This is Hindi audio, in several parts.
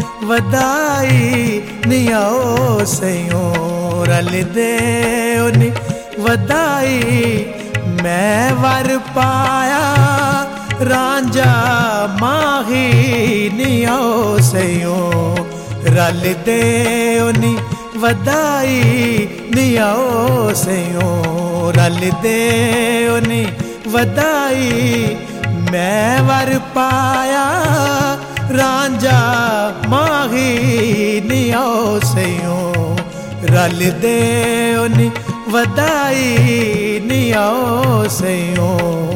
वधाई नी आओ सयो रल दे नी वधाई। मैं वर पाया रांझा माही नी आओ सयो रल दे नी वधाई नी आओ सयो रल दे नी वधाई। मैं वर पाया रांझा माही नी आओ सयो रल दे नी वधाई नी आओ सयो।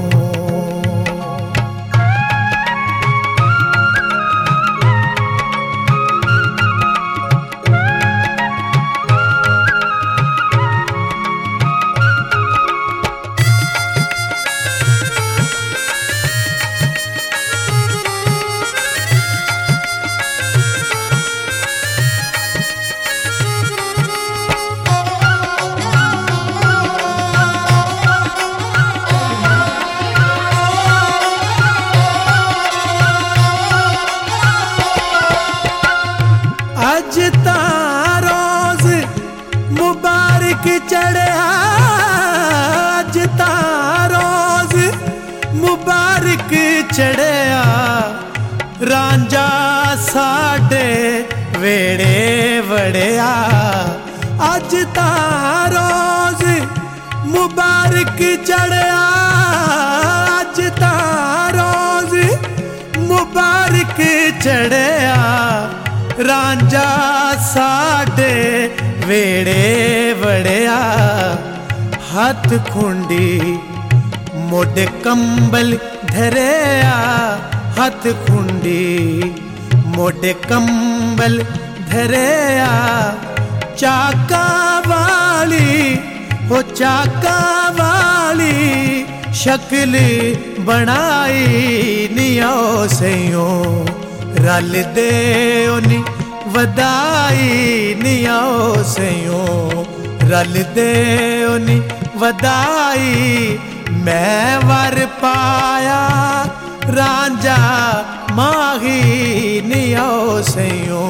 अज रोज मुबारक चढ़िया अज रोज मुबारक चढ़िया रांझा साडे वेड़े वड़िया। अज रोज मुबारक चढ़िया अज रोज मुबारक चढ़िया रांझा साडे वेड़े वड़िया। हाथ खुंडी मोढे कंबल धरिया हाथ खुंडी मोढे कंबल धरिया। चाका वाली हो चाका वाली शक्ल बनाई नी आओ सयो रल दे नी वधाई नी आओ सयो रल दे नी वधाई। मैं वर पाया रांझा माही नी आओ सयो।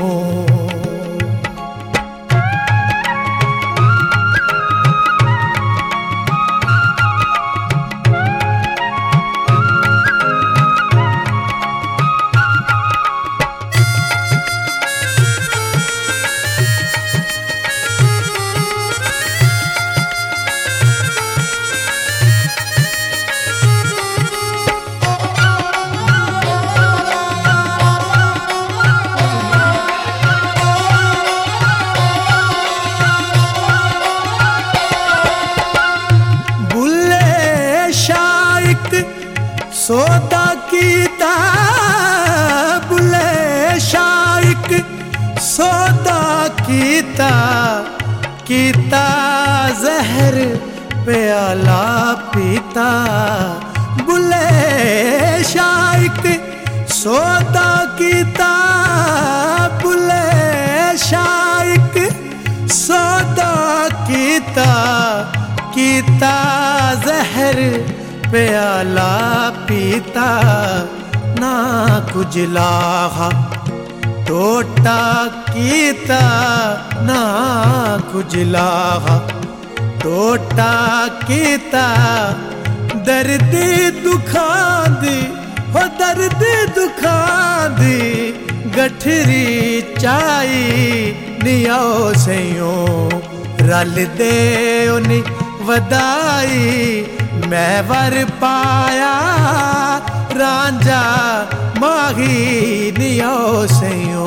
सौदा कीता बुले शाइक सौदा कीता कीता जहर प्याला पीता। बुले शाइक सौदा कीता बुले शाइक सौदा कीता कीता जहर प्याला पीता। ना कुछ लाहा टोटा कीता ना कुछ लाहा टोटा कीता। दर्द दुखांदी हो दर्द दुखांदी गठरी चाई नी आओ सयो रल दे नी वधाई। मैं वर पाया रांझा माही नी आओ सयो।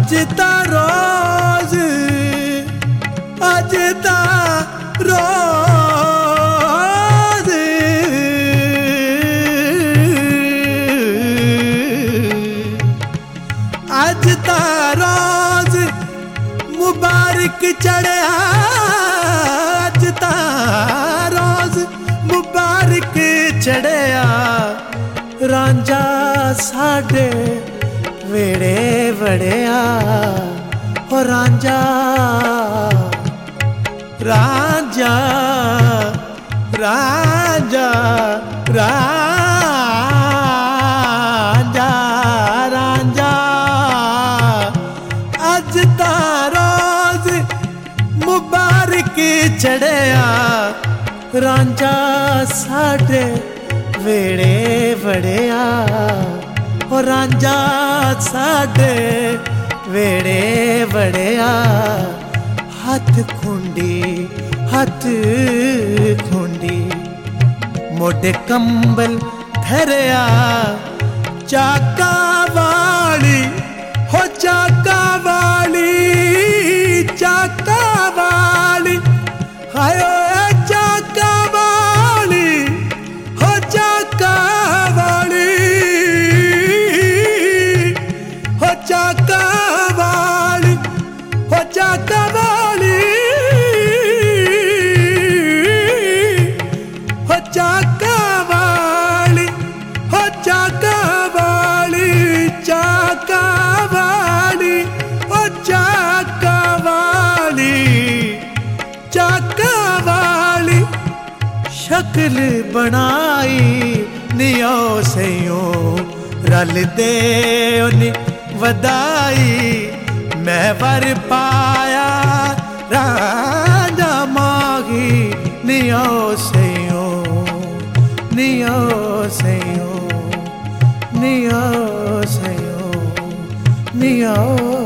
अज ता रोज अज ता रोज अज ता रोज मुबारक चढ़िया अज ता रोज मुबारक चढ़िया रांझा साडे वेड़े वड़िया हो रांझा रांझा रांझा रांझा रांझा अज ता रोज मुबारक चढ़िया रांझा साडे वेड़े वड़िया हो रांझा साडे वेड़े वड़िया हथ खुंडी मोढे कंबल धरिया चाका वाली हो चाका वाली हायो चाका वाली हो चाका वाली हो चाका वाली हो चाका वाली हो चाका वाली हो चाका वाली चाका वाली हो चाका वाली चाका वाली शक्ल बनाई नियो सयो रल दे उन्नी वदाई मैं वर पाया रांझा मागी नियो सयो नियो सयो नियो सयो नियो